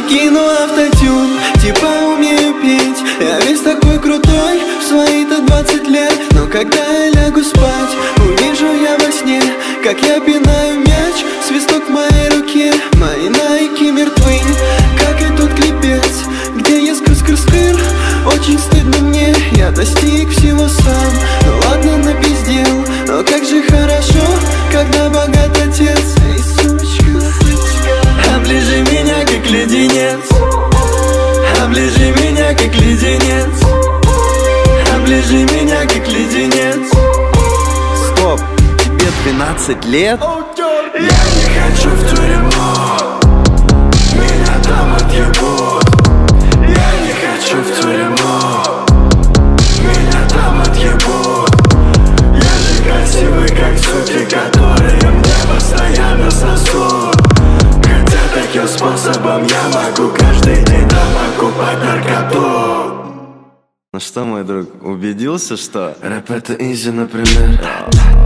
Кину автотюн, типа умею петь. Я весь такой крутой в свои-то 20 лет. Но когда я лягу спать, увижу я во сне, как я пинаю мяч, свисток в моей руке. Мои найки мертвы, как и тот клипец, где я скр-скр-скр. Очень стыдно мне, я достиг всего сам. Ну ладно, напиздел, но как же хорошо, когда богат отец. Эй, сучка, оближи меня, как леденец. Оближи меня, как леденец. Оближи меня, как леденец. Стоп, тебе 12 лет? Я не хочу в тюрьму, меня там отъебут. Я не хочу в тюрьму, меня там отъебут. Я же красивый, как суки, которые мне постоянно сосут. Хотя таким способом я могу каждый день там покупать наркоту. Ну что, мой друг, убедился, что рэп это изи, например.